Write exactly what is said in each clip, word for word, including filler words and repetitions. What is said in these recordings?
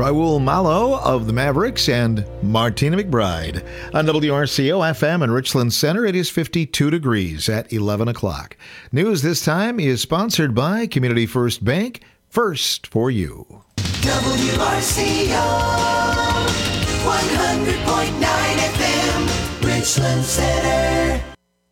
Raul Malo of the Mavericks and Martina McBride. On W R C O F M in Richland Center, it is fifty-two degrees at eleven o'clock. News this time is sponsored by Community First Bank. First for you. W R C O one hundred point nine F M, Richland Center.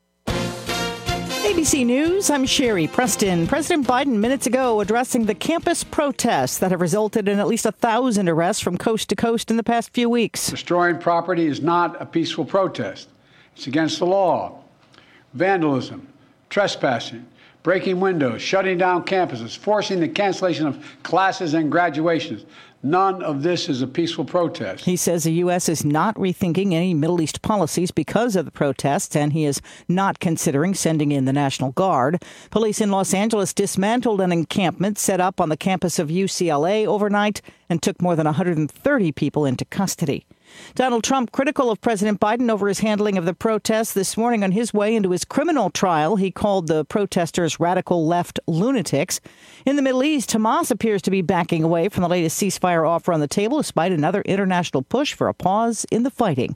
A B C News, I'm Sherry Preston. President Biden minutes ago addressing the campus protests that have resulted in at least a thousand arrests from coast to coast in the past few weeks. Destroying property is not a peaceful protest. It's against the law. Vandalism, trespassing, breaking windows, shutting down campuses, forcing the cancellation of classes and graduations. None of this is a peaceful protest. He says the U S is not rethinking any Middle East policies because of the protests, and he is not considering sending in the National Guard. Police in Los Angeles dismantled an encampment set up on the campus of U C L A overnight and took more than one hundred thirty people into custody. Donald Trump critical of President Biden over his handling of the protests this morning. On his way into his criminal trial, he called the protesters radical left lunatics. In the Middle East, Hamas appears to be backing away from the latest ceasefire offer on the table, despite another international push for a pause in the fighting.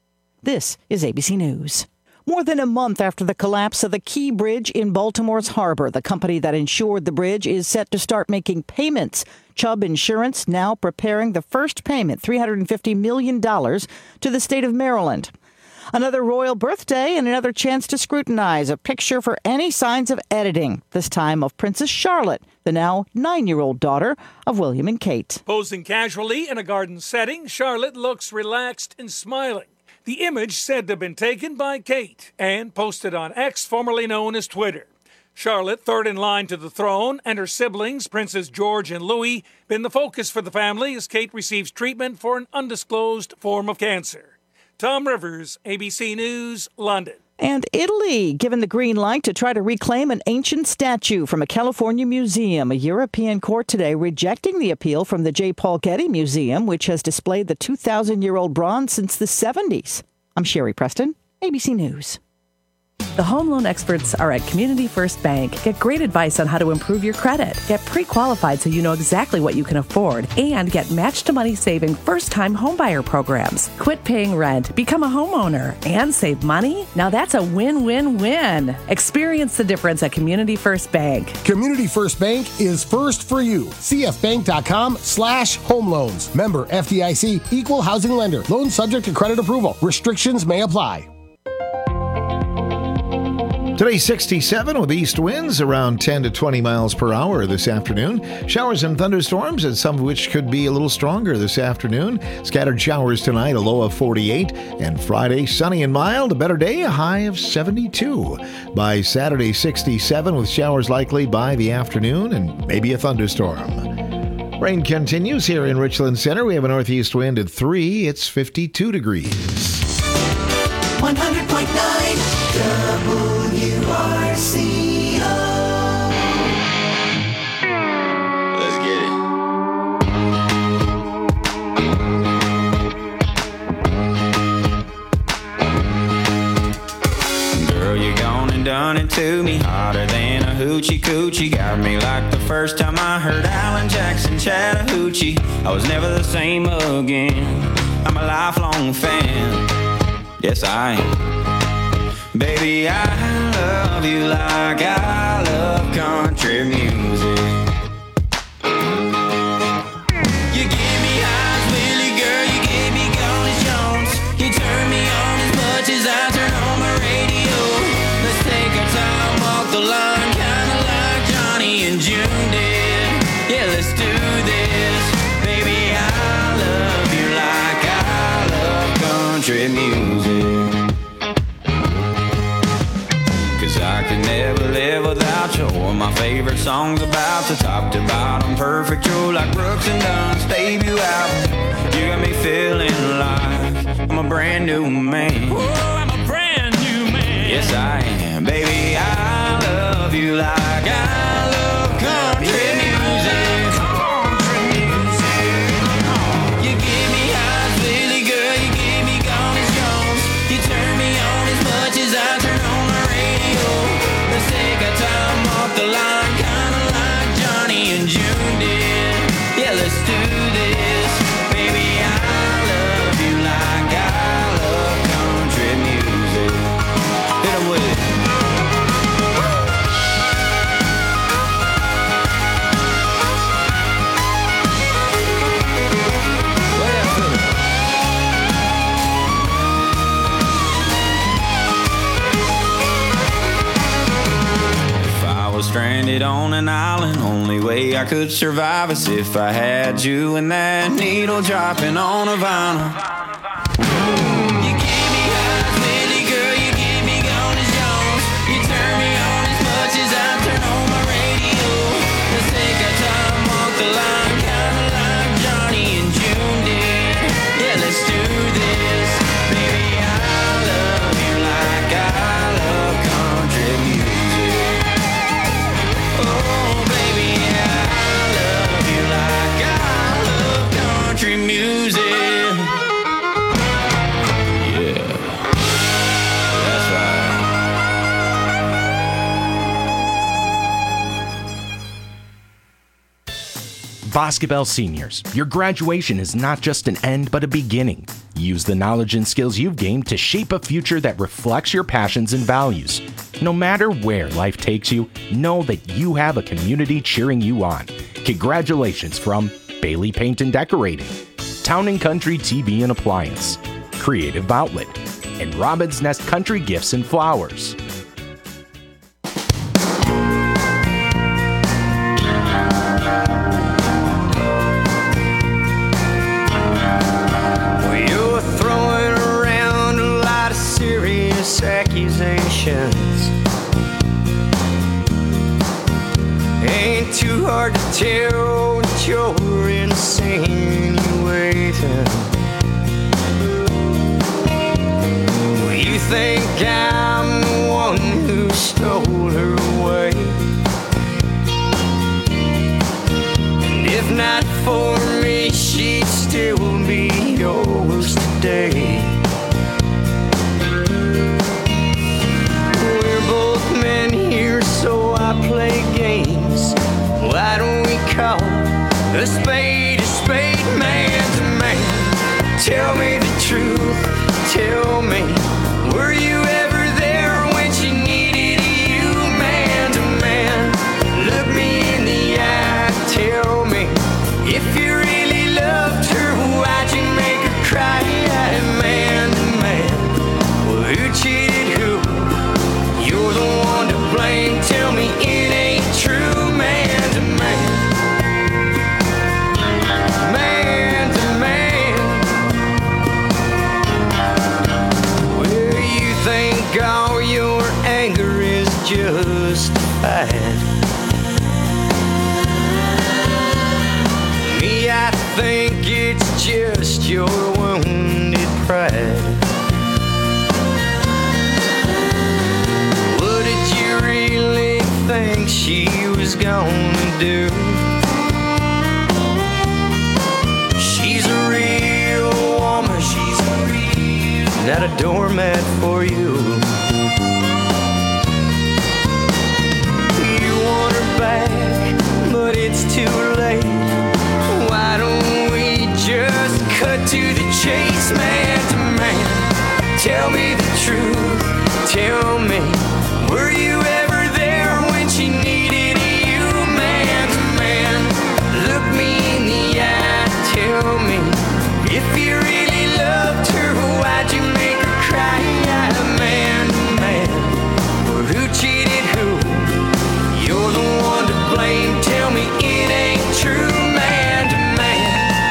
This is A B C News. More than a month after the collapse of the Key Bridge in Baltimore's harbor, the company that insured the bridge is set to start making payments. Chubb Insurance now preparing the first payment, three hundred fifty million dollars, to the state of Maryland. Another royal birthday and another chance to scrutinize a picture for any signs of editing, this time of Princess Charlotte, the now nine-year-old daughter of William and Kate. Posing casually in a garden setting, Charlotte looks relaxed and smiling. The image said to have been taken by Kate and posted on X, formerly known as Twitter. Charlotte, third in line to the throne, and her siblings, Princes George and Louis, been the focus for the family as Kate receives treatment for an undisclosed form of cancer. Tom Rivers, A B C News, London. And Italy, given the green light to try to reclaim an ancient statue from a California museum. A European court today rejecting the appeal from the J. Paul Getty Museum, which has displayed the two thousand year old bronze since the seventies. I'm Sherry Preston, A B C News. The home loan experts are at Community First Bank. Get great advice on how to improve your credit. Get pre-qualified so you know exactly what you can afford. And get match-to-money saving first-time homebuyer programs. Quit paying rent, become a homeowner, and save money? Now that's a win-win-win. Experience the difference at Community First Bank. Community First Bank is first for you. cfbank.com slash home loans. Member F D I C, equal housing lender. Loan subject to credit approval. Restrictions may apply. Today, sixty-seven with east winds around ten to twenty miles per hour this afternoon. Showers and thunderstorms, and some of which could be a little stronger this afternoon. Scattered showers tonight, a low of forty-eight. And Friday, sunny and mild, a better day, a high of seventy-two. By Saturday, sixty-seven with showers likely by the afternoon and maybe a thunderstorm. Rain continues here in Richland Center. We have a northeast wind at three. It's fifty-two degrees. one hundred point nine W R C O. Let's get it. Girl, you gone and done it to me, hotter than a hoochie coochie. Got me like the first time I heard Alan Jackson Chattahoochee. I was never the same again. I'm a lifelong fan. Yes, I am. Baby, I love you like I love country music. You give me highs, Willie, girl, you gave me Gone Jones. You turn me on as much as I turn on my radio. Let's take our time, walk the line, kinda like Johnny and June did. Yeah, let's do this. Baby, I love you like I love country music. I could never live without you. Or my favorite songs about the top to bottom, perfect. You're like Brooks and Dunn's debut album. You got me feeling like I'm a brand new man. Whoa, I'm a brand new man. Yes, I am. Baby, I love you like I love country music. Country music. You give me highs, Willie, girl. You give me Gone Jones. You turn me on as much as I turn on my radio. Let's take our time off the line, kinda like Johnny and June did. Yeah, let's do this. stranded on an island. Only way I could survive is if I had you and that needle dropping on a vinyl. You give me highs, Willie, girl, you give me gone as Jones. You turn me on as much as I turn on my radio. Let's take our time, walk the line, kinda like Johnny and June did. Yeah, let's do this. Baby, I love you like I love country music. Oh, baby, I love you like I love country music. Yeah, that's right. Boscobel Seniors, your graduation is not just an end but a beginning. Use the knowledge and skills you've gained to shape a future that reflects your passions and values. No matter where life takes you, know that you have a community cheering you on. Congratulations from Bailey Paint and Decorating, Town and Country T V and Appliance, Creative Outlet, and Robin's Nest Country Gifts and Flowers. Well, you're throwing around a lot of serious accusations. Ain't too hard to tell that you're insinuating. Well, you think I'm the one who stole her away. And if not for me, she'd still be yours today. We're both men here, so I play games. Why don't we call a spade a spade, man to man? Tell me the truth, tell me, were you ever there when she needed you, man to man? Look me in the eye, tell me, if you really loved her, why'd you make her cry, man to man? Well, who cheated who? You're the one to blame, tell me it ain't true, man to man. Man to man. Well, you think all your anger is justified. Me, I think it's just your wounded pride. What did you really think she was gonna do? She's a real woman, she's a real, not a doormat for you. You want her back, but it's too late. Why don't we just cut to the chase, man to man? Tell me the truth, tell me, were you ever there when she needed you, man to man? Look me in the eye, tell me, if you really loved her, why'd you make her cry, man to man? Well, who cheated who? You're the one to blame, tell me it ain't true, man to man.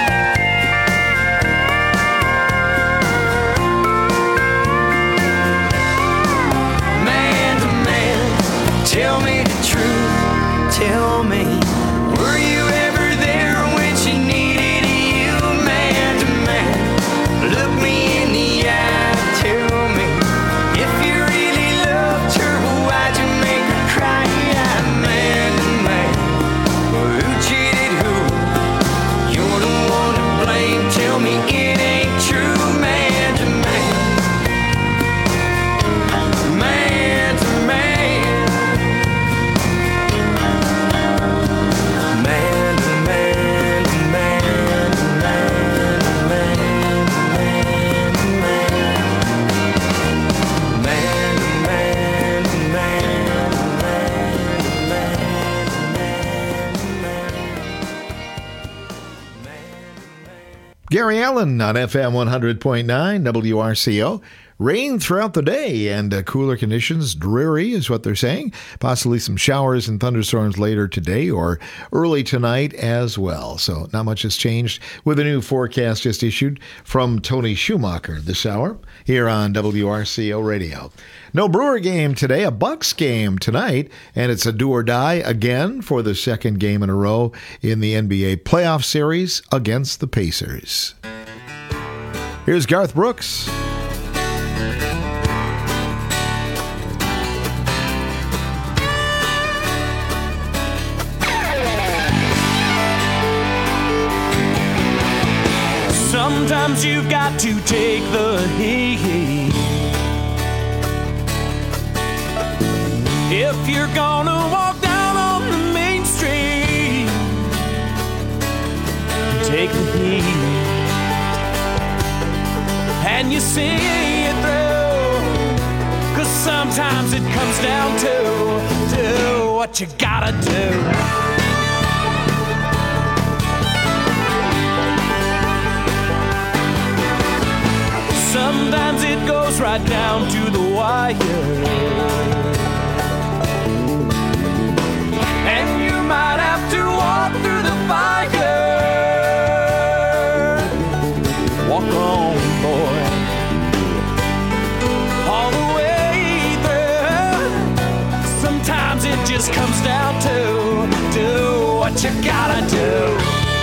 Man to man, tell me the truth, tell me, were you ever there when she needed you, man to man? Look me in the eye, tell me, if you really loved her, why'd you make her cry, man to man? Well, who cheated who? You're the one to blame, tell me it ain't true, man to man. Man to man. Man to man to man to man to man to man. Man to man to man to man to man. Gary Allen on F M one hundred point nine W R C O. rain throughout the day and uh, cooler conditions. Dreary is what they're saying. Possibly some showers and thunderstorms later today or early tonight as well. So not much has changed with a new forecast just issued from Tony Schumacher this hour here on W R C O Radio. No Brewer game today, a Bucks game tonight, and it's a do or die again for the second game in a row in the N B A playoff series against the Pacers. Here's Garth Brooks. Sometimes you've got to take the heat if you're gonna walk down on the main street. Take the heat and you see it through, 'cause sometimes it comes down to do what you gotta do. Sometimes it goes right down to the wire, and you might have to walk through the fire. Walk on, boy, all the way through. Sometimes it just comes down to do what you gotta do.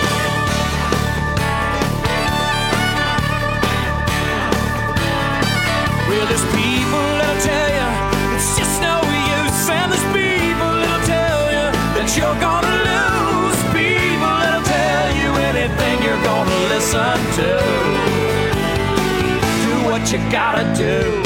Well, there's people that'll tell you it's just no use, and there's people that'll tell you that you're gonna lose. People that'll tell you anything you're gonna listen to. Do what you gotta do.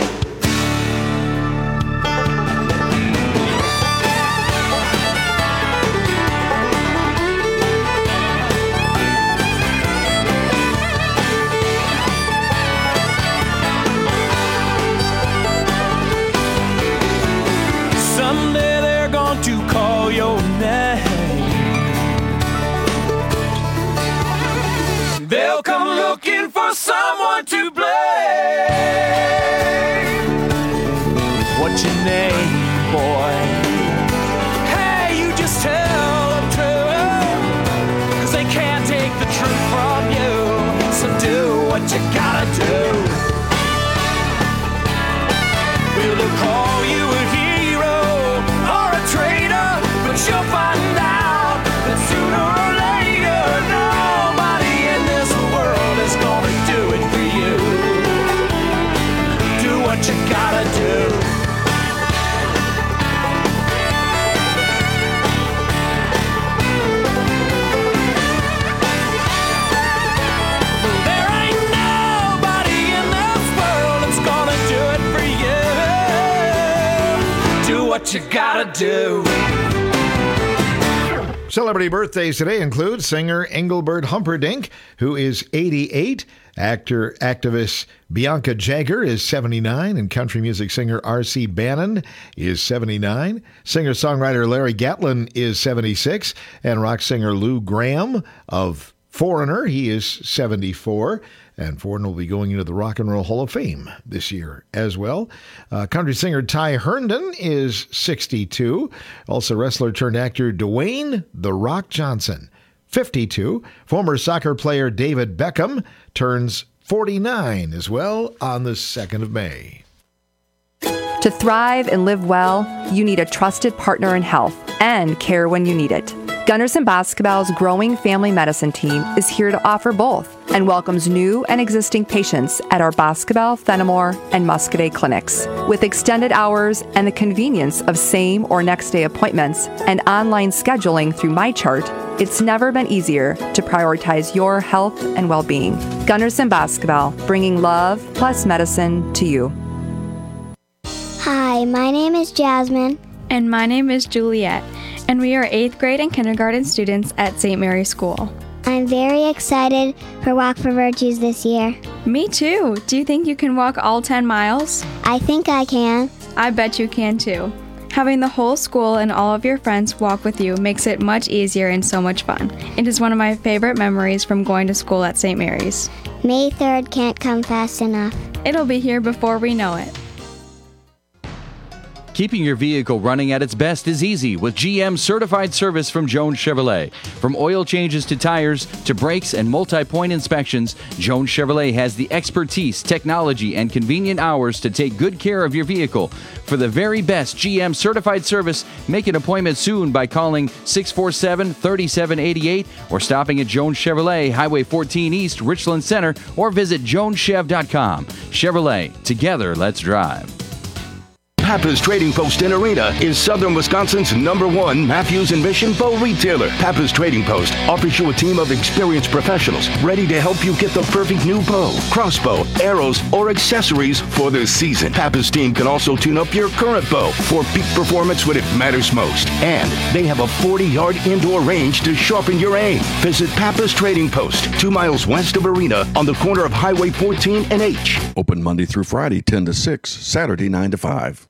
Your name. They'll come looking for someone to blame. What's your name, boy? Hey, you just tell them true, 'cause they can't take the truth from you. So do what you gotta do. Will they call you a hero or a traitor? But you'll find out that sooner or later nobody in this world is gonna do it for you. Do what you gotta do. There ain't nobody in this world that's gonna do it for you. Do what you gotta do. Celebrity birthdays today include singer Engelbert Humperdinck, who is eighty-eight. Actor, activist Bianca Jagger is seventy-nine, and country music singer R C Bannon is seventy-nine. Singer-songwriter Larry Gatlin is seventy-six, and rock singer Lou Gramm of Foreigner, he is seventy-four. And Foreigner will be going into the Rock and Roll Hall of Fame this year as well. Uh, country singer Ty Herndon is sixty-two. Also wrestler turned actor Dwayne "The Rock" Johnson, fifty-two. Former soccer player David Beckham turns forty-nine as well on the second of May. To thrive and live well, you need a trusted partner in health and care when you need it. Gunderson Basketball's growing family medicine team is here to offer both and welcomes new and existing patients at our Basketball, Fenimore, and Muscadet clinics. With extended hours and the convenience of same or next day appointments and online scheduling through MyChart, it's never been easier to prioritize your health and well-being. Gunderson Basketball, bringing love plus medicine to you. Hi, my name is Jasmine. And my name is Juliet. And we are eighth grade and kindergarten students at Saint Mary's School. I'm very excited for Walk for Virtues this year. Me too. Do you think you can walk all ten miles? I think I can. I bet you can too. Having the whole school and all of your friends walk with you makes it much easier and so much fun. It is one of my favorite memories from going to school at Saint Mary's. May third can't come fast enough. It'll be here before we know it. Keeping your vehicle running at its best is easy with G M certified service from Jones Chevrolet. From oil changes to tires to brakes and multi-point inspections, Jones Chevrolet has the expertise, technology, and convenient hours to take good care of your vehicle. For the very best G M certified service, make an appointment soon by calling six four seven, three seven eight eight or stopping at Jones Chevrolet, Highway fourteen East, Richland Center, or visit jones chev dot com. Chevrolet, together, let's drive. Pappas Trading Post in Arena is Southern Wisconsin's number one Matthews and Mission bow retailer. Pappas Trading Post offers you a team of experienced professionals ready to help you get the perfect new bow, crossbow, arrows, or accessories for the season. Pappas team can also tune up your current bow for peak performance when it matters most. And they have a forty-yard indoor range to sharpen your aim. Visit Pappas Trading Post, two miles west of Arena on the corner of Highway fourteen and H. Open Monday through Friday, ten to six, Saturday, nine to five.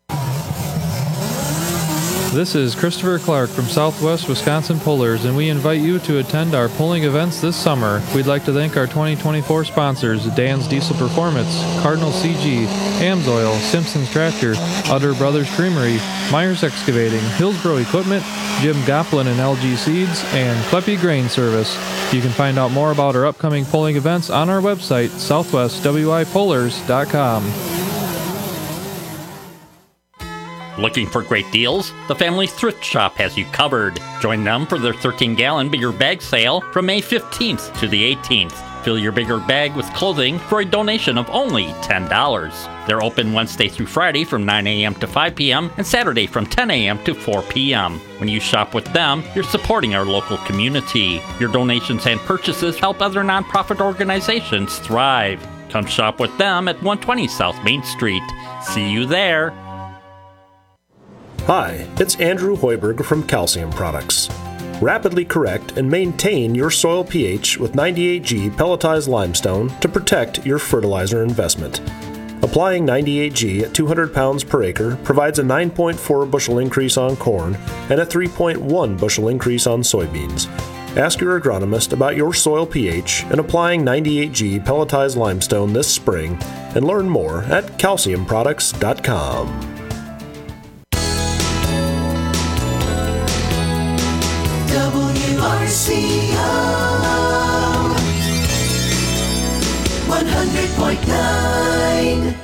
This is Christopher Clark from Southwest Wisconsin Pullers, and we invite you to attend our pulling events this summer. We'd like to thank our twenty twenty-four sponsors, Dan's Diesel Performance, Cardinal C G, Amsoil, Simpson's Tractor, Utter Brothers Creamery, Myers Excavating, Hillsboro Equipment, Jim Goplin and L G Seeds, and Kleppe Grain Service. You can find out more about our upcoming pulling events on our website, southwest w i pullers dot com. Looking for great deals? The Family Thrift Shop has you covered. Join them for their thirteen gallon bigger bag sale from May fifteenth to the eighteenth. Fill your bigger bag with clothing for a donation of only ten dollars. They're open Wednesday through Friday from nine a.m. to five p.m. and Saturday from ten a.m. to four p.m. When you shop with them, you're supporting our local community. Your donations and purchases help other nonprofit organizations thrive. Come shop with them at one twenty South Main Street. See you there. Hi, it's Andrew Hoiberg from Calcium Products. Rapidly correct and maintain your soil pH with ninety-eight G pelletized limestone to protect your fertilizer investment. Applying ninety-eight G at two hundred pounds per acre provides a nine point four bushel increase on corn and a three point one bushel increase on soybeans. Ask your agronomist about your soil pH and applying ninety-eight G pelletized limestone this spring and learn more at calcium products dot com. W R C O one hundred point nine.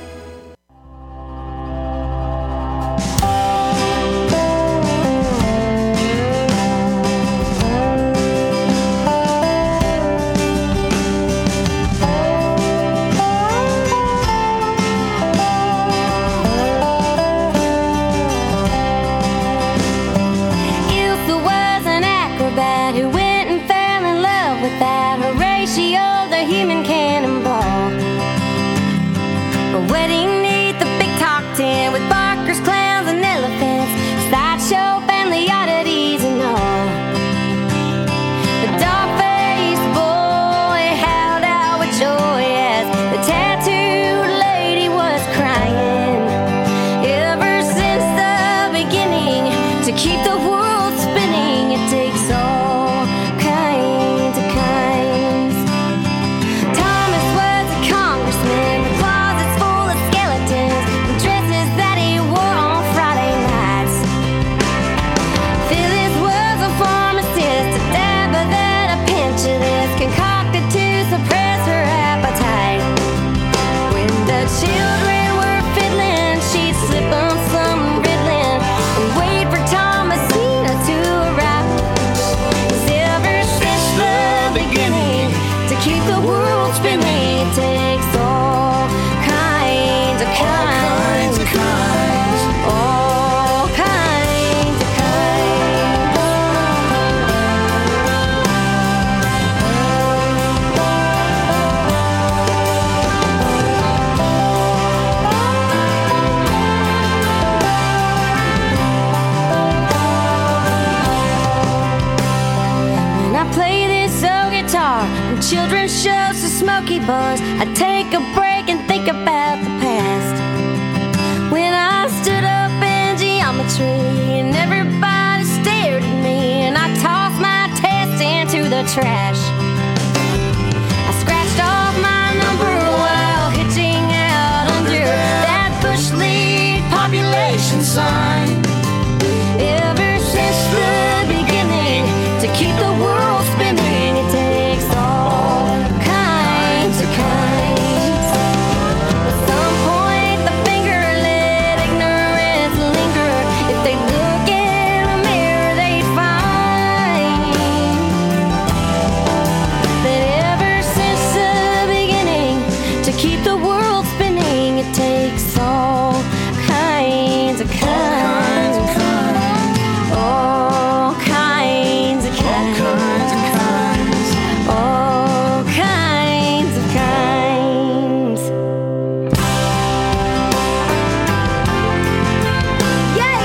Bars. I take a break and think about the past. When I stood up in geometry and everybody stared at me, and I tossed my test into the trash. I scratched off my sign. Ever since the beginning, to keep the world spinning, it takes all kinds of kinds. At some point, the finger let ignorance linger. If they look in a mirror, they'd find that ever since the beginning, to keep the world spinning, it takes all kinds of kinds. All kinds of kinds. All kinds of kinds. Yeah,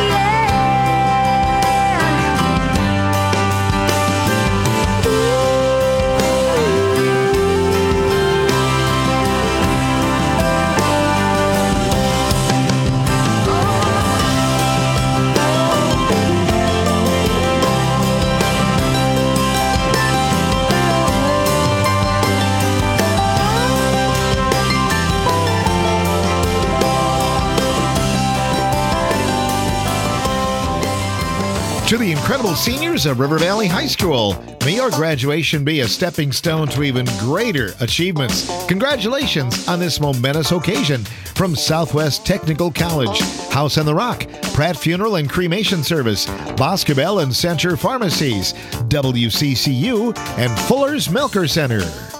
To the incredible seniors of River Valley High School, may your graduation be a stepping stone to even greater achievements. Congratulations on this momentous occasion from Southwest Technical College, House on the Rock, Pratt Funeral and Cremation Service, Boscobel and Center Pharmacies, W C C U, and Fuller's Milker Center.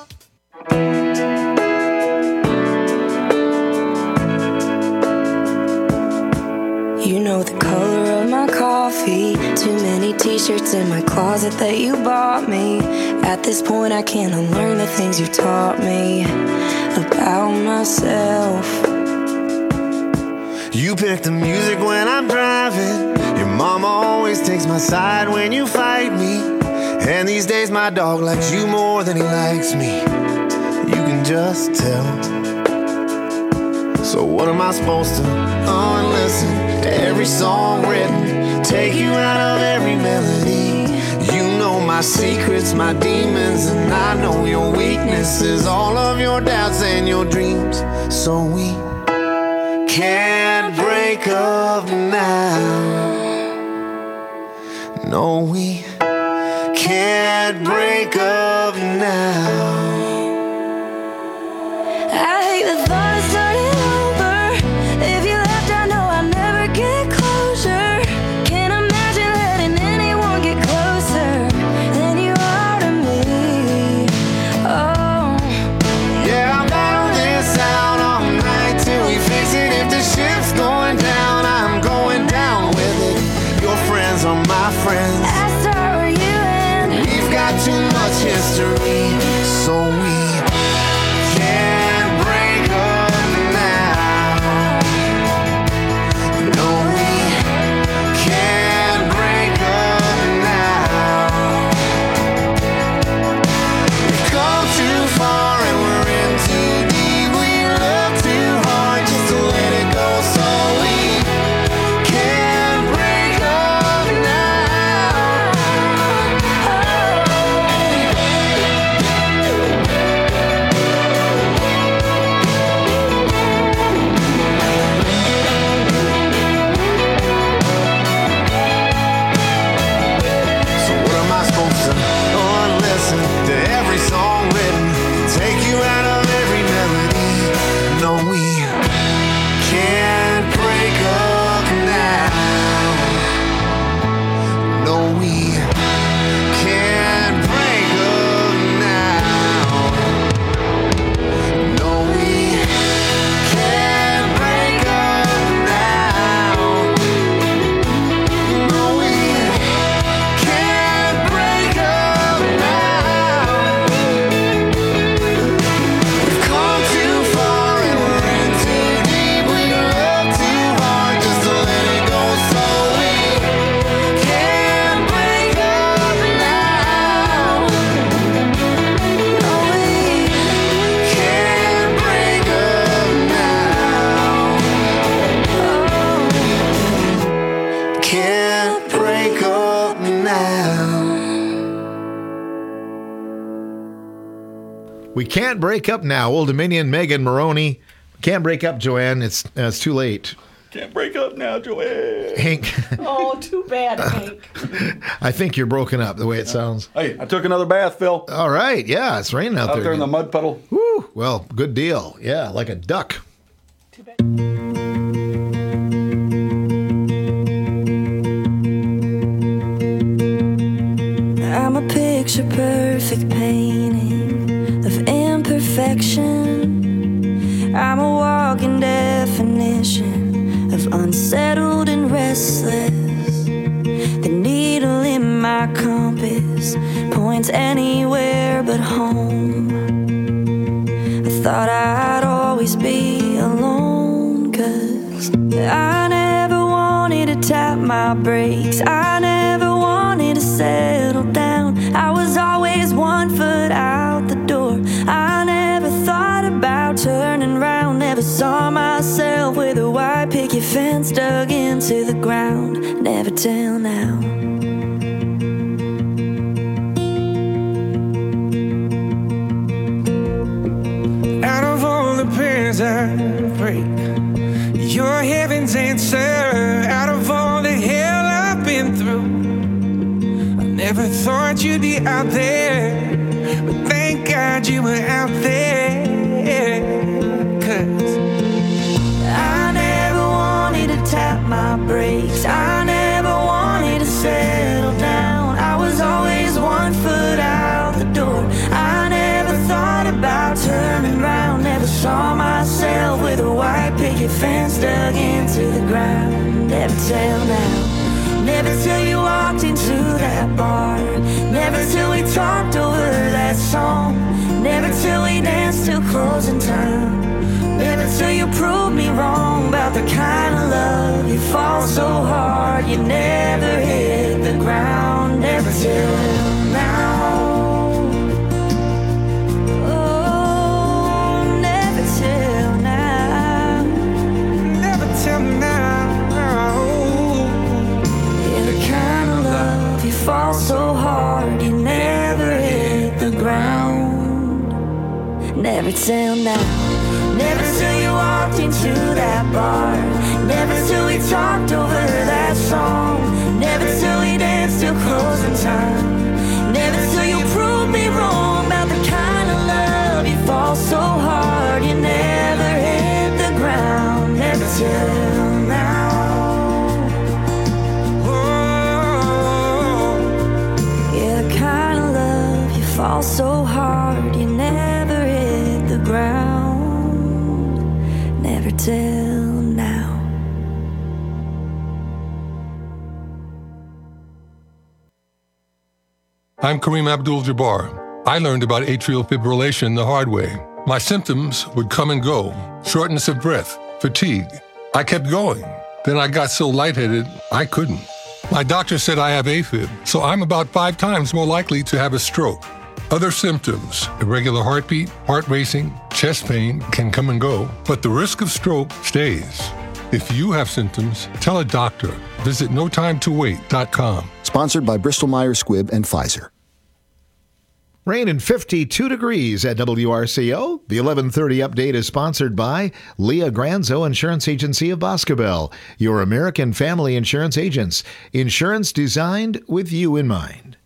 you know the color of my coffee. Too many t-shirts in my closet that you bought me. At this point I can't unlearn the things you taught me about myself. You pick the music when I'm driving. Your mama always takes my side when you fight me. And these days my dog likes you more than he likes me. You can just tell. So what am I supposed to unlisten to every song written? Take you out of every melody. You know my secrets, my demons, and I know your weaknesses, all of your doubts and your dreams. So we can't break up now. No, we can't break up now. I hate the thought of starting over. If you left, I know I'll never get closure. Can't imagine letting anyone get closer than you are to me. Oh, Yeah, I'll battle this out all night till we fix it. If the ship's going down, I'm going down with it. Your friends are my friends. I start where you end. We've got too much history, so we can't break up now. No, we can't break up now. We've come too far and we're in too deep. We love too hard just to let it go, so we can't break up now. So what am I supposed to unlisten to every song written? Take you out of every melody. No, we can't break up now. No, we can't break up now. No, we can't break up now. No, we can't break up now. We've come too far and we're in too deep. We love too hard just to let it go, so we can't break up now. No, we can't break up now. Oh, can't break up now. We can't break up now. Old Dominion, Megan Maroney. Can't break up, Joanne. It's uh, it's too late. Can't break up now, Joanne. Hank, Oh, too bad, Hank. I think you're broken up the way it sounds. Hey, I took another bath, Phil. All right. Yeah, it's raining out, Out there. there in the again. mud puddle. Woo. Well, good deal. Yeah, like a duck. I'm a picture perfect painting of imperfection. I'm a walking definition of unsettled and restless. The needle in my compass points anywhere but home. I thought I'd always be alone, 'cause I never wanted to tap my brakes. I never wanted to settle down. I was always one foot out the door. I never thought about turning around. Never saw myself with a white picket fence dug into the ground. Never till now. Out of all the prayers I prayed, you're heaven's answer. Out of all the hell I've been through, I never thought you'd be out there, but thank God you were out there. 'Cause I never wanted to tap my brakes. I never wanted to settle down. I was always one foot out the door. I never thought about turning around. Never saw myself with a white picket fence dug into the ground. Never till now. Never till you walked into that bar. Never till we talked over that song. Never till we danced till closing time. Never till you proved me wrong about the kind of love you fall so hard you never hit the ground. Never till now. Oh, never till now. never till now. Yeah, the kind of love you fall so hard you never hit the ground. Never till now. Never till you walked into that bar. Never till we talked over that song. Never till we danced till closing time. Never till you proved me wrong about the kind of love you fall so hard you never hit the ground. Never till now. Yeah, the kind of love you fall so hard you never hit the ground. Never till now. I'm Kareem Abdul-Jabbar. I learned about atrial fibrillation the hard way. My symptoms would come and go: shortness of breath, fatigue. I kept going. Then I got so lightheaded, I couldn't. My doctor said I have AFib, so I'm about five times more likely to have a stroke. Other symptoms, irregular heartbeat, heart racing, chest pain can come and go, but the risk of stroke stays. If you have symptoms, tell a doctor. Visit no time to wait dot com. Sponsored by Bristol Myers Squibb and Pfizer. Rain and fifty-two degrees at W R C O. The eleven thirty update is sponsored by Leah Granzo Insurance Agency of Boscobel, your American family insurance agents. Insurance designed with you in mind.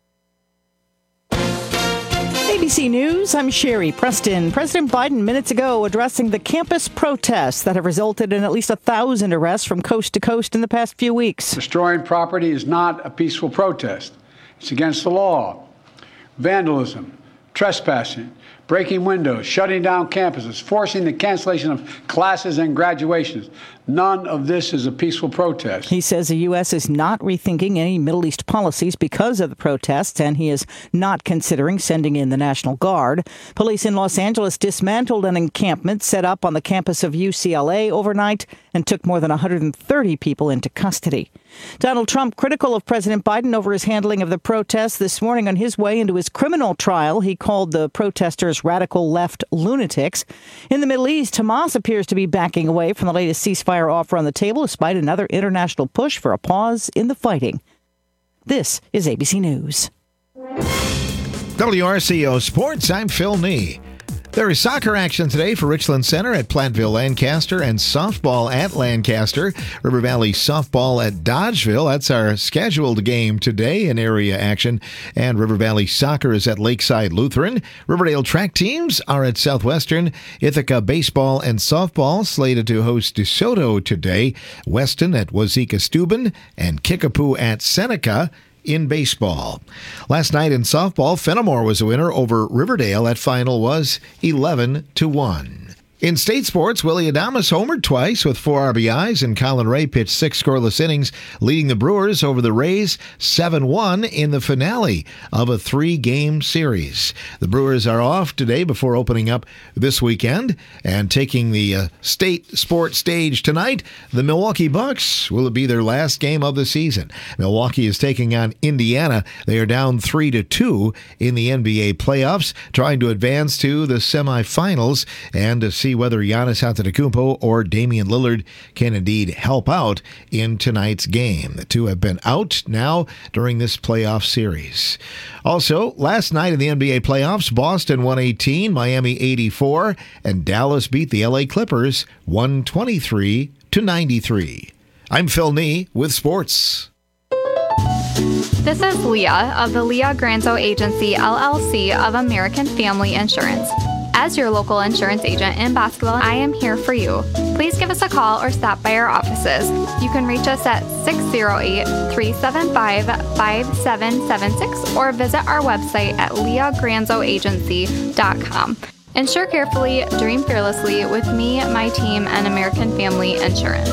A B C News, I'm Sherry Preston. President Biden minutes ago addressing the campus protests that have resulted in at least a thousand arrests from coast to coast in the past few weeks. Destroying property is not a peaceful protest. It's against the law. Vandalism, trespassing, breaking windows, shutting down campuses, forcing the cancellation of classes and graduations. None of this is a peaceful protest. He says the U S is not rethinking any Middle East policies because of the protests, and he is not considering sending in the National Guard. Police in Los Angeles dismantled an encampment set up on the campus of U C L A overnight and took more than one hundred thirty people into custody. Donald Trump critical of President Biden over his handling of the protests. This morning on his way into his criminal trial, he called the protesters radical left lunatics. In the Middle East, Hamas appears to be backing away from the latest ceasefire offer on the table, despite another international push for a pause in the fighting. This is A B C News. W R C O Sports, I'm Phil Nee. There is soccer action today for Richland Center at Platteville Lancaster and softball at Lancaster. River Valley softball at Dodgeville. That's our scheduled game today in area action. And River Valley soccer is at Lakeside Lutheran. Riverdale track teams are at Southwestern. Ithaca baseball and softball slated to host DeSoto today. Weston at Wazeeka Steuben and Kickapoo at Seneca in baseball. Last night in softball, Fenimore was a winner over Riverdale. That final was eleven to one. In state sports, Willie Adames homered twice with four R B Is, and Colin Ray pitched six scoreless innings, leading the Brewers over the Rays seven one in the finale of a three-game series. The Brewers are off today before opening up this weekend, and taking the uh, state sports stage tonight, the Milwaukee Bucks. Will it be their last game of the season? Milwaukee is taking on Indiana. They are down three to two in the N B A playoffs, trying to advance to the semifinals and to see whether Giannis Antetokounmpo or Damian Lillard can indeed help out in tonight's game. The two have been out now during this playoff series. Also, last night in the N B A playoffs, Boston one eighteen, Miami eighty-four, and Dallas beat the L A Clippers one twenty-three to ninety-three. I'm Phil Nee with sports. This is Leah of the Leah Granzo Agency, L L C of American Family Insurance. As your local insurance agent in Baskerville, I am here for you. Please give us a call or stop by our offices. You can reach us at six oh eight, three seven five, five seven seven six or visit our website at leah granzo agency dot com. Insure carefully, dream fearlessly with me, my team, and American Family Insurance.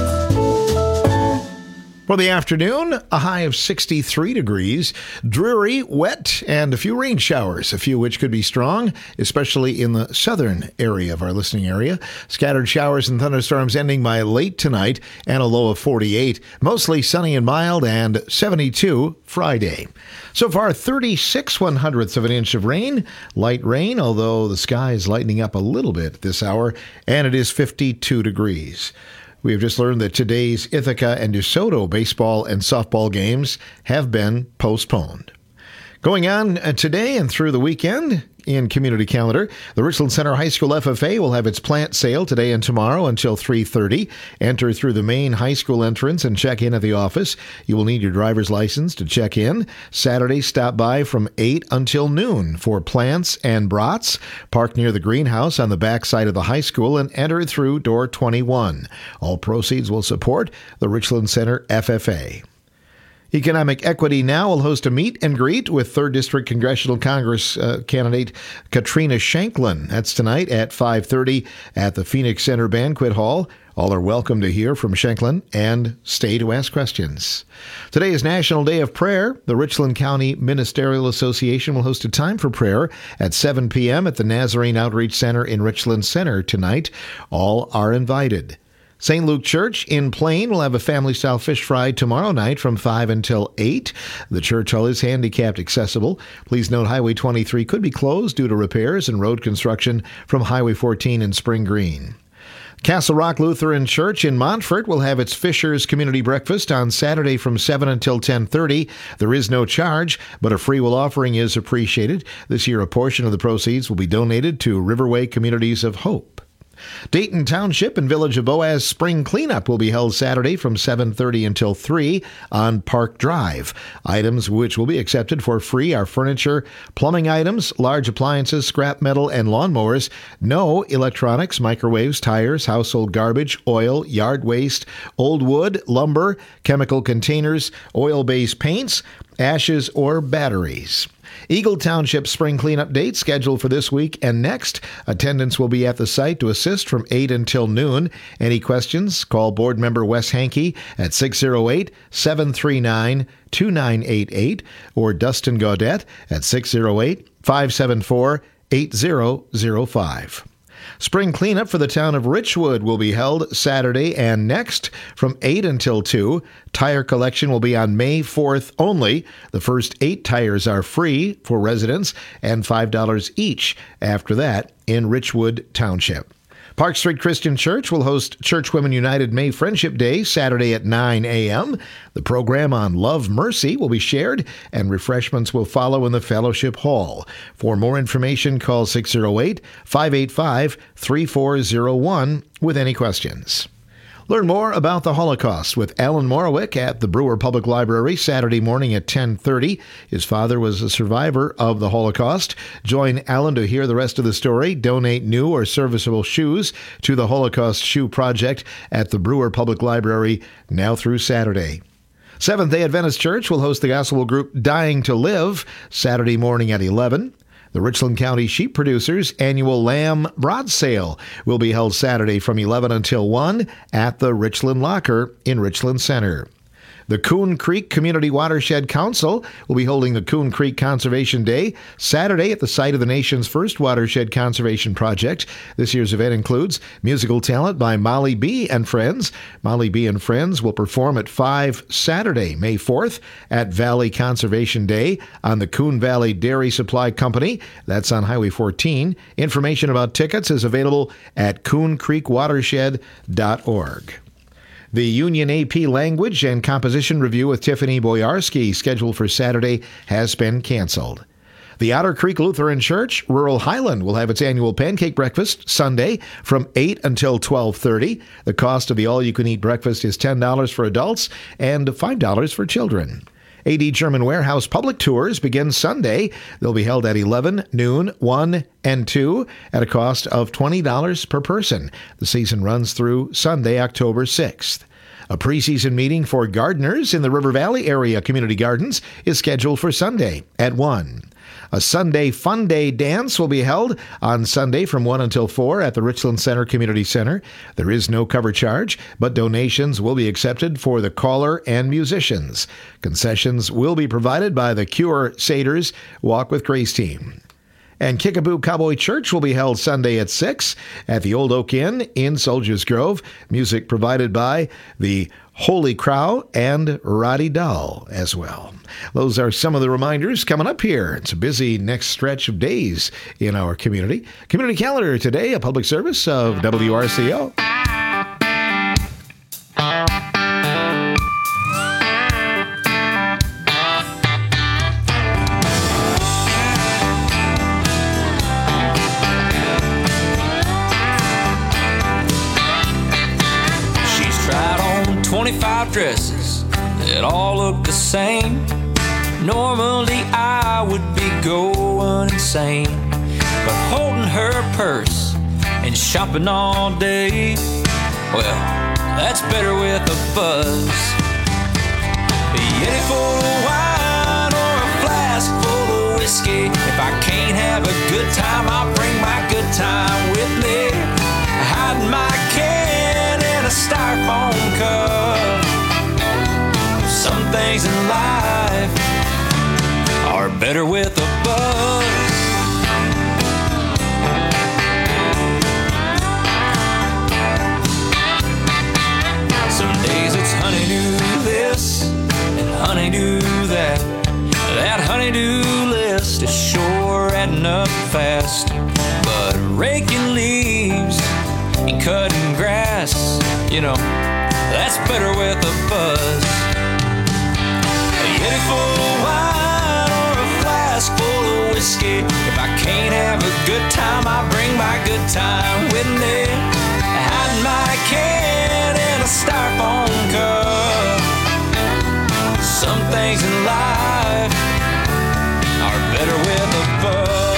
For the afternoon, a high of sixty-three degrees, dreary, wet, and a few rain showers, a few which could be strong, especially in the southern area of our listening area. Scattered showers and thunderstorms ending by late tonight, and a low of forty-eight. Mostly sunny and mild, and seventy-two Friday. So far, thirty-six one hundredths of an inch of rain. Light rain, although the sky is lightening up a little bit this hour, and it is fifty-two degrees. We have just learned that today's Ithaca and DeSoto baseball and softball games have been postponed. Going on today and through the weekend in community calendar, the Richland Center High School F F A will have its plant sale today and tomorrow until three thirty. Enter through the main high school entrance and check in at the office. You will need your driver's license to check in. Saturday, stop by from eight until noon for plants and brats. Park near the greenhouse on the back side of the high school and enter through door twenty-one. All proceeds will support the Richland Center F F A. Economic Equity Now will host a meet and greet with third District Congressional Congress uh, candidate Katrina Shanklin. That's tonight at five thirty at the Phoenix Center Banquet Hall. All are welcome to hear from Shanklin and stay to ask questions. Today is National Day of Prayer. The Richland County Ministerial Association will host a time for prayer at seven p.m. at the Nazarene Outreach Center in Richland Center tonight. All are invited. Saint Luke Church in Plain will have a family-style fish fry tomorrow night from five until eight. The church hall is handicapped accessible. Please note Highway twenty-three could be closed due to repairs and road construction from Highway fourteen in Spring Green. Castle Rock Lutheran Church in Montfort will have its Fisher's Community Breakfast on Saturday from seven until ten thirty. There is no charge, but a free will offering is appreciated. This year, a portion of the proceeds will be donated to Riverway Communities of Hope. Dayton Township and Village of Boaz Spring Cleanup will be held Saturday from seven thirty until three on Park Drive. Items which will be accepted for free are furniture, plumbing items, large appliances, scrap metal, and lawnmowers. No electronics, microwaves, tires, household garbage, oil, yard waste, old wood, lumber, chemical containers, oil-based paints, ashes, or batteries. Eagle Township Spring Cleanup date scheduled for this week and next. Attendance will be at the site to assist from eight until noon. Any questions? Call board member Wes Hankey at six oh eight, seven three nine, two nine eight eight or Dustin Gaudette at six oh eight, five seven four, eight oh oh five. Spring cleanup for the town of Richwood will be held Saturday and next from eight until two. Tire collection will be on May fourth only. The first eight tires are free for residents and five dollars each after that in Richwood Township. Park Street Christian Church will host Church Women United May Friendship Day Saturday at nine a.m. The program on Love Mercy will be shared, and refreshments will follow in the Fellowship Hall. For more information, call six oh eight, five eight five, three four oh one with any questions. Learn more about the Holocaust with Alan Morowick at the Brewer Public Library Saturday morning at ten thirty. His father was a survivor of the Holocaust. Join Alan to hear the rest of the story. Donate new or serviceable shoes to the Holocaust Shoe Project at the Brewer Public Library now through Saturday. Seventh-day Adventist Church will host the gospel group Dying to Live Saturday morning at eleven. The Richland County Sheep Producers Annual Lamb Broad Sale will be held Saturday from eleven until one at the Richland Locker in Richland Center. The Coon Creek Community Watershed Council will be holding the Coon Creek Conservation Day Saturday at the site of the nation's first watershed conservation project. This year's event includes musical talent by Molly B. and Friends. Molly B. and Friends will perform at five Saturday, May fourth, at Valley Conservation Day on the Coon Valley Dairy Supply Company. That's on Highway fourteen. Information about tickets is available at coon creek watershed dot org. The Union A P Language and Composition Review with Tiffany Boyarsky, scheduled for Saturday, has been canceled. The Otter Creek Lutheran Church, Rural Highland, will have its annual pancake breakfast Sunday from eight until twelve thirty. The cost of the all-you-can-eat breakfast is ten dollars for adults and five dollars for children. A D German Warehouse Public Tours begin Sunday. They'll be held at eleven, noon, one, and two at a cost of twenty dollars per person. The season runs through Sunday, October sixth. A preseason meeting for gardeners in the River Valley area community gardens is scheduled for Sunday at one. A Sunday Fun Day dance will be held on Sunday from one until four at the Richland Center Community Center. There is no cover charge, but donations will be accepted for the caller and musicians. Concessions will be provided by the Cure Satyrs Walk with Grace team. And Kickapoo Cowboy Church will be held Sunday at six at the Old Oak Inn in Soldiers Grove. Music provided by the Holy Crow and Roddy Dahl as well. Those are some of the reminders coming up here. It's a busy next stretch of days in our community. Community Calendar today, a public service of W R C O. twenty-five dresses that all look the same. Normally I would be going insane, but holding her purse and shopping all day, well, that's better with a buzz. A Yeti full of wine or a flask full of whiskey. If I can't have a good time, I'll bring my good time with me. Hide my can in a styrofoam cup. Some things in life are better with a buzz. Some days it's honeydew this and honeydew that. That honeydew list is sure adding up fast. But raking leaves and cutting grass, you know, that's better with a buzz. A Yeti full of wine or a flask full of whiskey. If I can't have a good time, I bring my good time with me. Hide my can in a styrofoam cup. Some things in life are better with a buzz.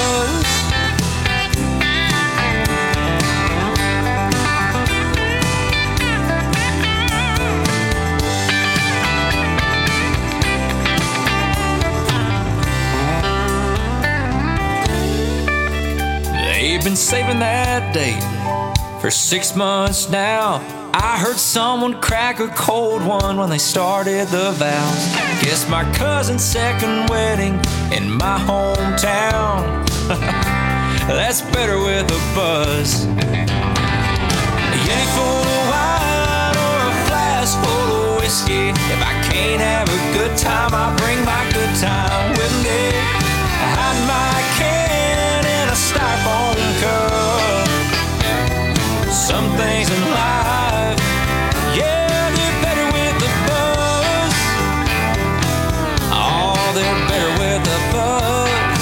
They've been saving that date for six months now. I heard someone crack a cold one when they started the vows. Guess my cousin's second wedding in my hometown. That's better with a buzz. A Yeti full of wine or a flask full of whiskey. If I can't have a good time, I bring my good time with me. Hide my can in a styrofoam cup. Some things in life, yeah, they're better with the buzz. Oh, they're better with the buzz.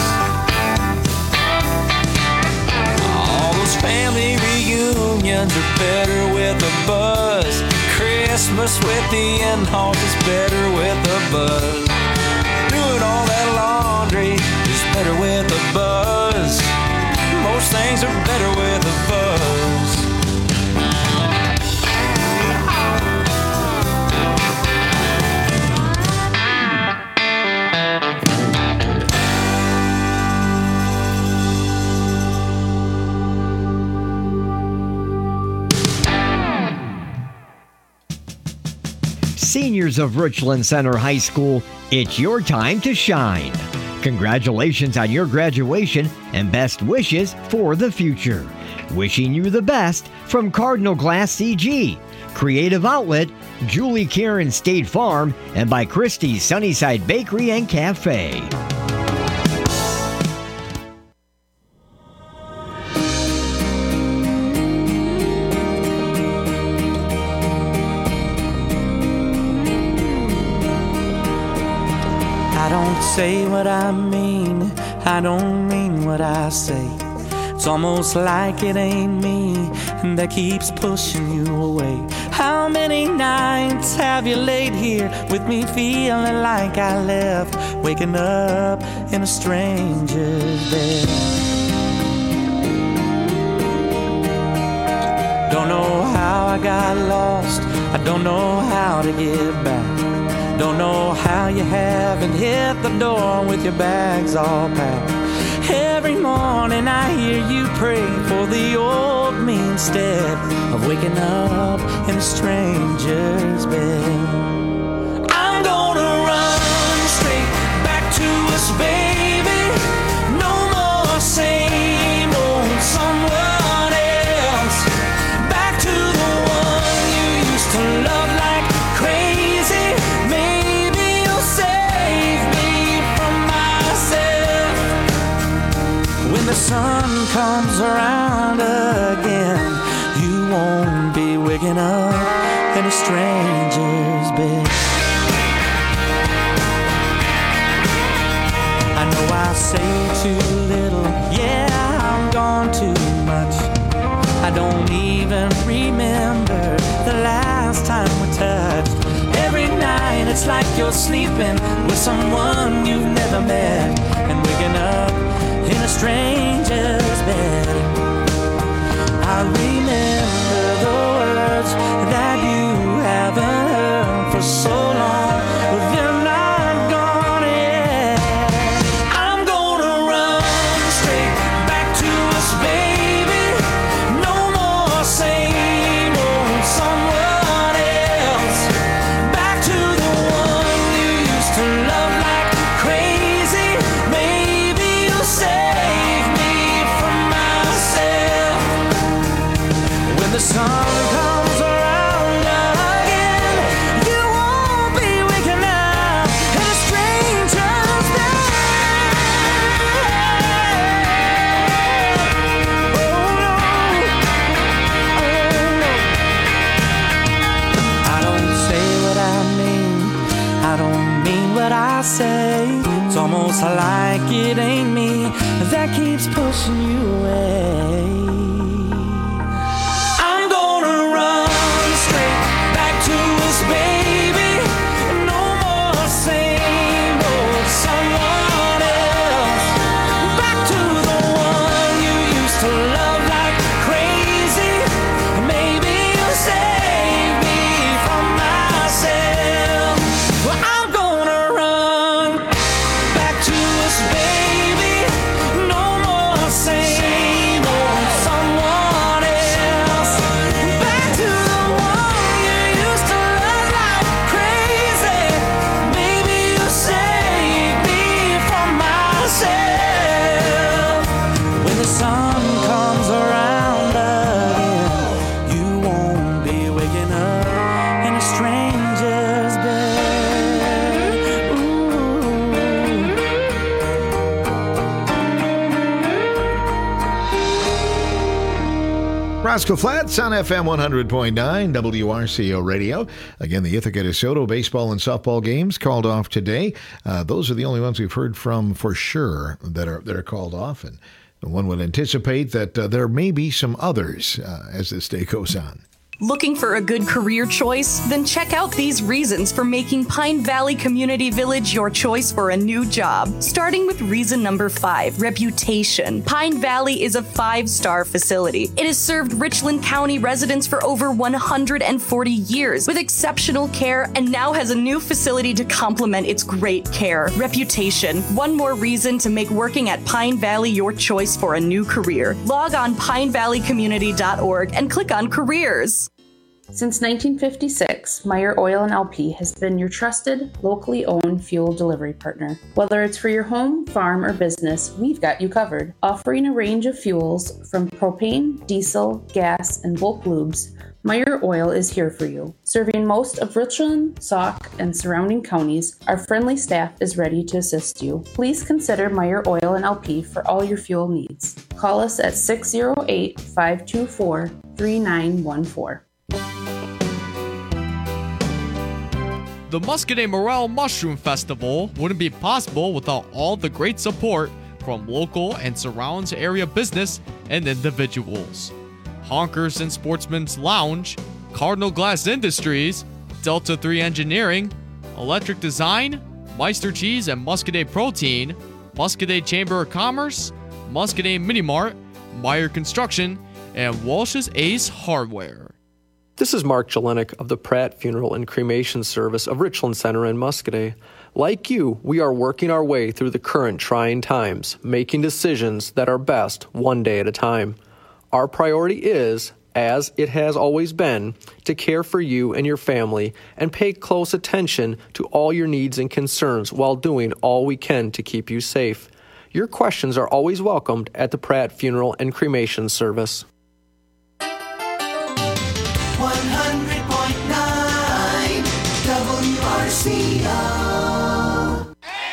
All those family reunions are better with the buzz. Christmas with the in-laws is better with the buzz. Doing all that laundry is better with the buzz. Most things are better with the buzz. Seniors of Richland Center High School, it's your time to shine. Congratulations on your graduation and best wishes for the future. Wishing you the best from Cardinal Glass C G, Creative Outlet, Julie Karen State Farm, and by Christie's Sunnyside Bakery and Cafe. I don't say what I mean, I don't mean what I say. It's almost like it ain't me that keeps pushing you away. How many nights have you laid here with me feeling like I left, waking up in a stranger's bed? Don't know how I got lost, I don't know how to get back. Don't know how you haven't hit the door with your bags all packed. Every morning I hear you pray for the old me instead of waking up in a stranger's bed. I'm gonna run straight back to us, baby. No more same old someone else. Back to the one you used to love like crazy. Maybe you'll save me from myself. When the sun comes around again, you won't be waking up in a stranger's bed. I know I say too little, yeah, I'm gone too much. I don't even remember the last time we touched. Every night it's like you're sleeping with someone you've never met and waking up in a stranger's bed. I remember the words that you haven't heard for so long, but they're not gone yet. I'm gonna run straight back to us, baby. No more same old someone else. Back to the one you used to love like crazy. Maybe you'll save me from myself. When the sun comes around again, you won't be waking up in a stranger's bed. Oh no, oh no. I don't say what I mean, I don't mean what I say. It's almost like it ain't me that keeps pushing you away. I'm gonna run straight back to us, baby. No more same old someone else. Back to the one you used to love like crazy. Maybe you'll save me from myself. Well, I'm gonna run back to us, baby. No more same old Pasco Flats on F M one hundred point nine W R C O Radio. Again, the Ithaca DeSoto baseball and softball games called off today. Uh, those are the only ones we've heard from for sure that are that are called off. And one would anticipate that uh, there may be some others uh, as this day goes on. Looking for a good career choice? Then check out these reasons for making Pine Valley Community Village your choice for a new job. Starting with reason number five, reputation. Pine Valley is a five-star facility. It has served Richland County residents for over one hundred forty years with exceptional care and now has a new facility to complement its great care. Reputation. One more reason to make working at Pine Valley your choice for a new career. Log on pine valley community dot org and click on careers. Since nineteen fifty-six, Meyer Oil and L P has been your trusted, locally owned fuel delivery partner. Whether it's for your home, farm, or business, we've got you covered. Offering a range of fuels from propane, diesel, gas, and bulk lubes, Meyer Oil is here for you. Serving most of Richland, Sauk, and surrounding counties, our friendly staff is ready to assist you. Please consider Meyer Oil and L P for all your fuel needs. Call us at six oh eight, five two four, three nine one four. The Muscadet Morel Mushroom Festival wouldn't be possible without all the great support from local and surrounds area business and individuals. Honkers and Sportsman's Lounge, Cardinal Glass Industries, Delta three Engineering, Electric Design, Meister Cheese and Muscadet Protein, Muscadet Chamber of Commerce, Muscadet Mini Mart, Meyer Construction, and Walsh's Ace Hardware. This is Mark Jelinek of the Pratt Funeral and Cremation Service of Richland Center in Muscadet. Like you, we are working our way through the current trying times, making decisions that are best one day at a time. Our priority is, as it has always been, to care for you and your family and pay close attention to all your needs and concerns while doing all we can to keep you safe. Your questions are always welcomed at the Pratt Funeral and Cremation Service. one hundred point nine W R C O.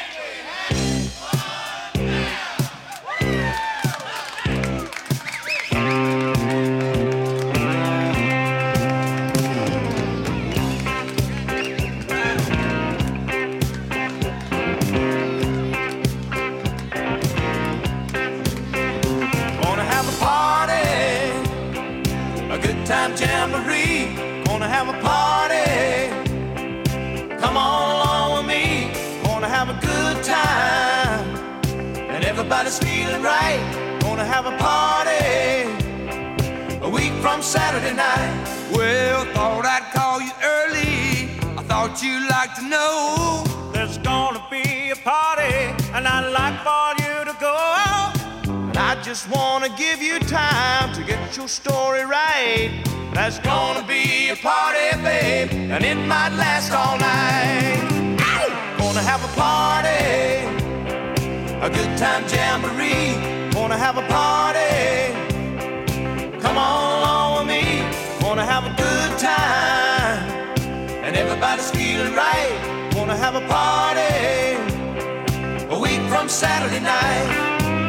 Gonna have a party, a good time jamboree. Gonna have a party, come on along with me. Gonna have a good time, and everybody's feeling right. Gonna have a party, a week from Saturday night. Well, thought I'd call you early. I thought you'd like to know there's gonna be a party, and I'd like for you to go. And I just wanna give you time to get your story right. There's gonna be a party, babe, and it might last all night. Gonna have a party, a good time jamboree. Gonna have a party, come on along with me. Gonna have a good time, and everybody's feeling right. Gonna have a party, a week from Saturday night.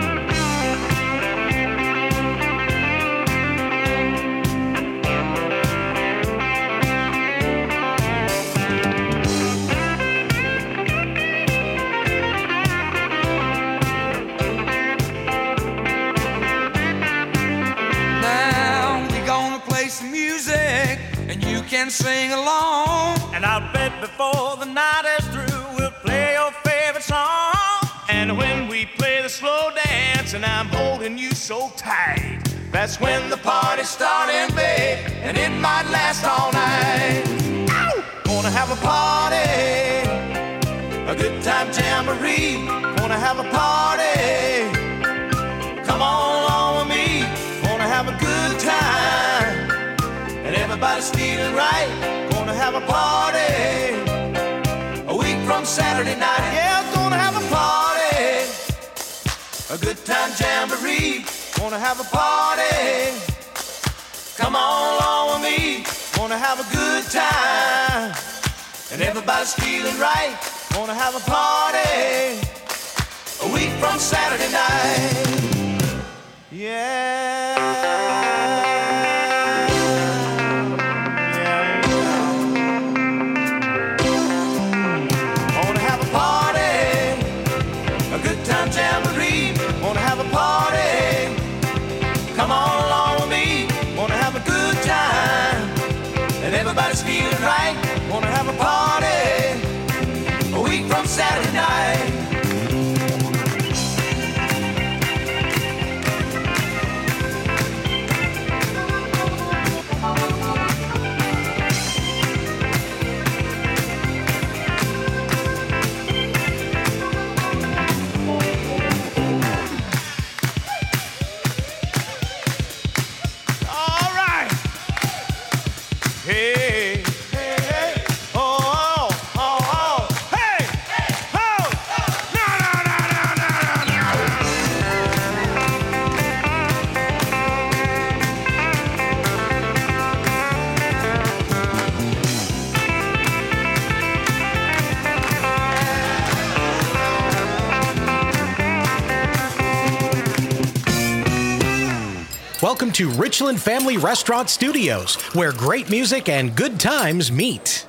Some music and you can sing along, and I'll bet before the night is through we'll play your favorite song. And when we play the slow dance and I'm holding you so tight, that's when the party's starting, babe, and it might last all night. Ow! Gonna have a party, a good time jamboree. Gonna have a party, come on along with me. Gonna have a good time, and everybody's feeling right. Gonna have a party, a week from Saturday night. Yeah, gonna have a party, a good time jamboree. Gonna have a party, come on along with me. Gonna have a good time, and everybody's feeling right. Gonna have a party, a week from Saturday night. Yeah. right. Wanna have a party a week from Saturday night. Welcome to Richland Family Restaurant Studios, where great music and good times meet.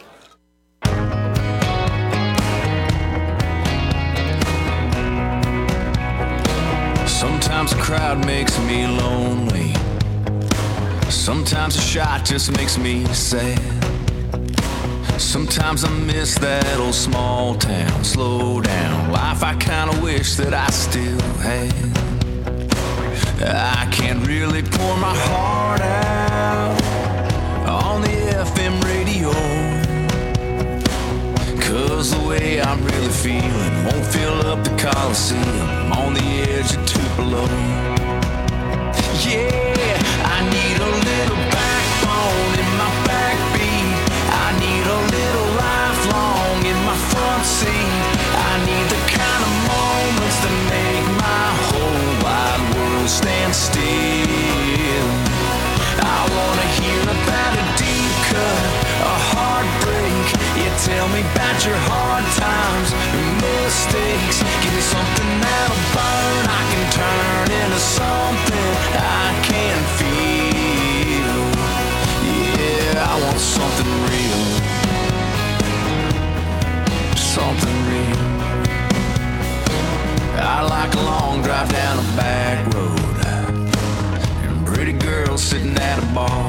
Sometimes a crowd makes me lonely. Sometimes a shot just makes me sad. Sometimes I miss that old small town. Slow down life I kinda wish that I still had. I can't really pour my heart out on the F M radio, 'cause the way I'm really feeling won't fill up the Coliseum. I'm on the edge of Tupelo. Yeah, I need a little backbone in my backbeat. I need a little lifelong in my front seat. I need the kind of moments that make my whole wide world stand still. I wanna hear about a deep cut, a heartbreak. You tell me about your hard times and mistakes. Give me something that'll burn, I can turn into something I can feel. Yeah, I want something real, something real. I like a long drive down a back road and pretty girls sitting at a bar.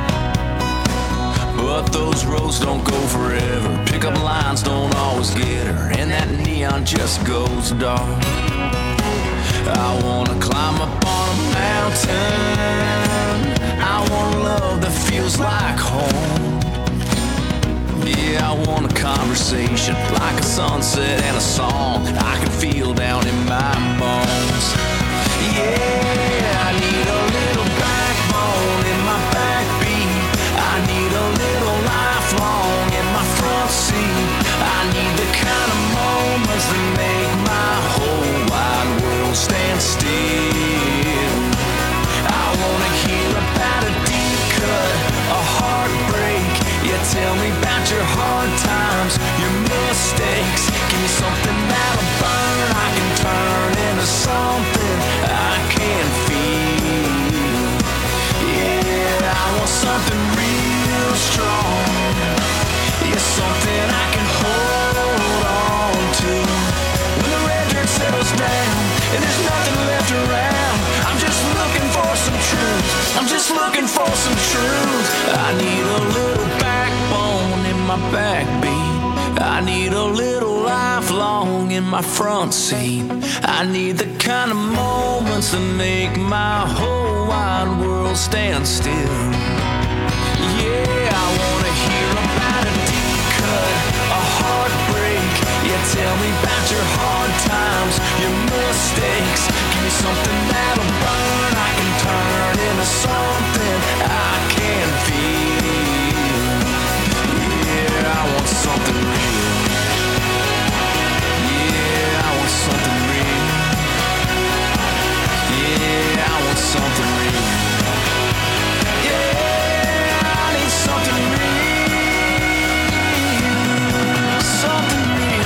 But those roads don't go forever. Pickup lines don't always get her, and that neon just goes dark. I wanna climb up on a mountain. I want love that feels like home. Yeah, I want a conversation like a sunset and a song I can feel down in my bones. Yeah, I need a little backbone in my backbeat. I need a little lifelong in my front seat. I need the kind of moments that make my whole wide world stand still. I wanna hear about a deep cut, a heartbreak. You tell me about your hard times, your mistakes. Give me something that'll burn, I can turn into something I can feel. Yeah, I want something real strong. Yeah, something I can hold on to. When the red dirt settles down and there's nothing left around, I'm just looking for some truth. I'm just looking for some truth. I need a little backbone in my backbeat. I need a little lifelong in my front seat. I need the kind of moments that make my whole wide world stand still. Yeah, I wanna hear about a deep cut, a heartbreak. Yeah, tell me about your hard times, your mistakes. Give me something that'll burn, I can turn into something I can feel. Yeah, I want something real. Yeah, I want something real. Yeah, I want something real. Yeah, I need something real. Something real.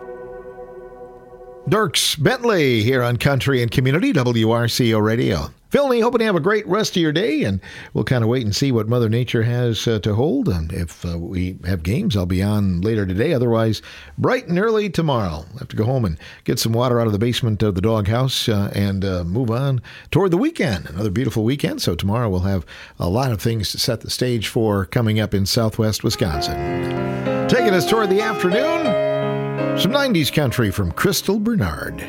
Dierks Bentley here on Country and Community, W R C O Radio. Philny, hoping you have a great rest of your day, and we'll kind of wait and see what Mother Nature has uh, to hold. And if uh, we have games, I'll be on later today. Otherwise, bright and early tomorrow. I have to go home and get some water out of the basement of the doghouse uh, and uh, move on toward the weekend. Another beautiful weekend. So tomorrow we'll have a lot of things to set the stage for coming up in southwest Wisconsin. Taking us toward the afternoon, some nineties country from Crystal Bernard.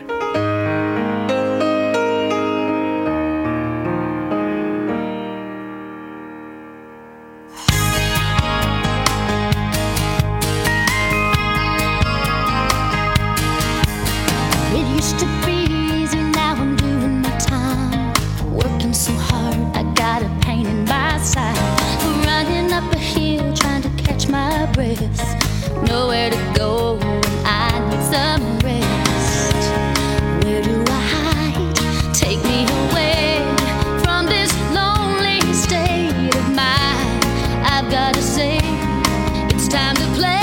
It used to be easy, now I'm doing my time. Working so hard, I got a pain in my side. Running up a hill, trying to catch my breath. Nowhere to go when I need some rest. Where do I hide? Take me away from this lonely state of mind. I've got to say, it's time to play.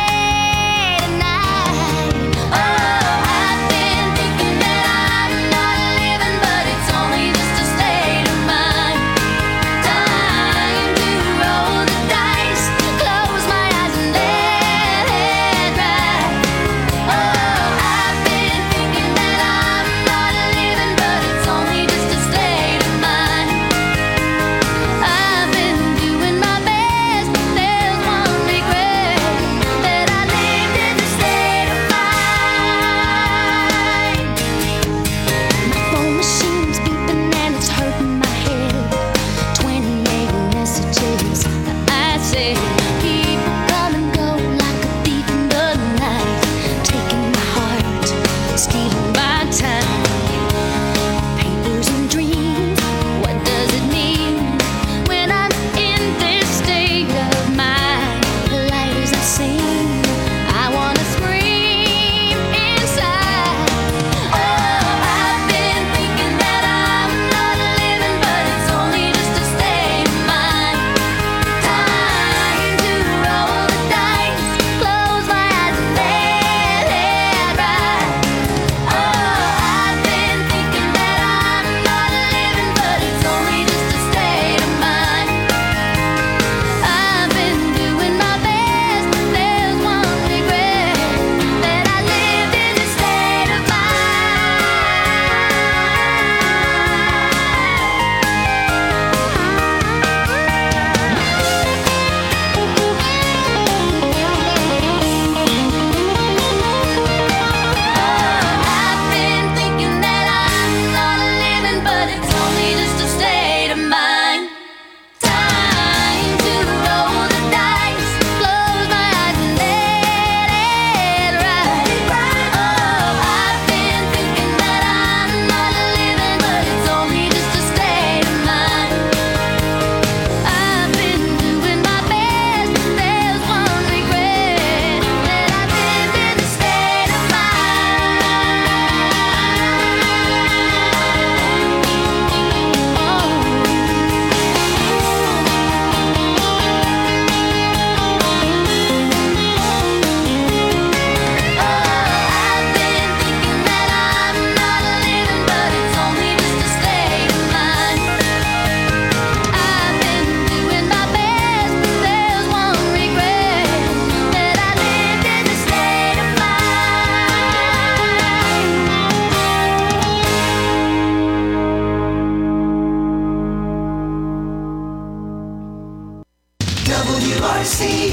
W R C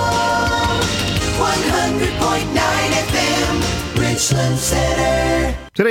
O one hundred point nine F M, Richland Center. Today